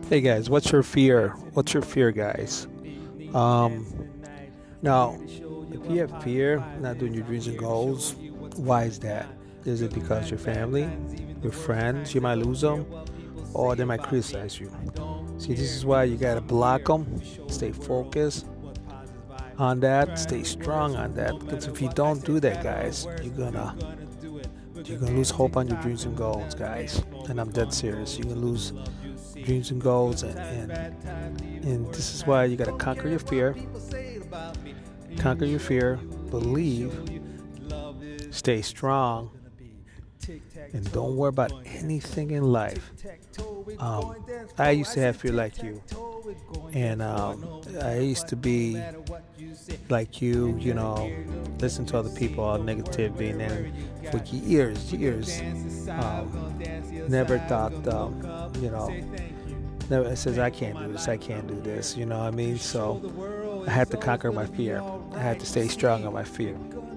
Hey guys, what's your fear? What's your fear, guys? Um, Now, if you have fear not doing your dreams and goals, why is that? Is it because your family, your friends, you might lose them, or they might criticize you? See, this is why you gotta block them, stay focused on that, stay strong on that. Because if you don't do that, guys, you're gonna lose hope on your dreams and goals, guys. And I'm dead serious. You're gonna lose dreams and goals, and this is why you gotta conquer your fear. Conquer your fear. Believe. Stay strong, and don't worry about anything in life. Um, I used to have fear like you, and I used to be like you, listen to other people, all negativity, and then for years, never thought, you know, never says I can't do this, I can't do this, you know what I mean? So I had to conquer my fear. I had to stay strong on my fear,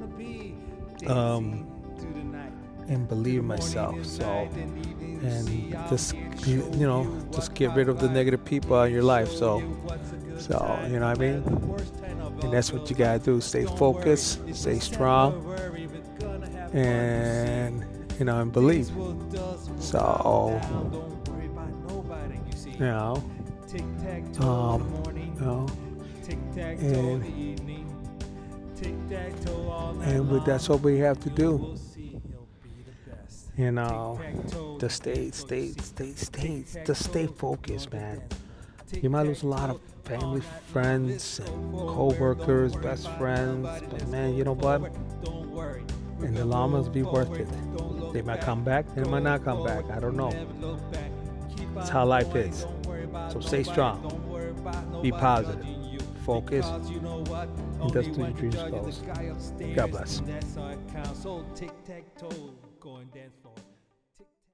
um, and believe in myself. So, and just get rid of the negative people in your life. So you know what I mean? And that's what you gotta do. Stay focused, stay strong, and and believe. So you know, you know, and that's what we have to do. Just stay focused, man. You might lose a lot of family, friends, and co-workers, best friends, but man, you know what? In the long run, it'll be worth it. They might come back, they might not come back. I don't know. That's how life is. So stay strong, be positive, focus, and just do your dreams goals. God bless.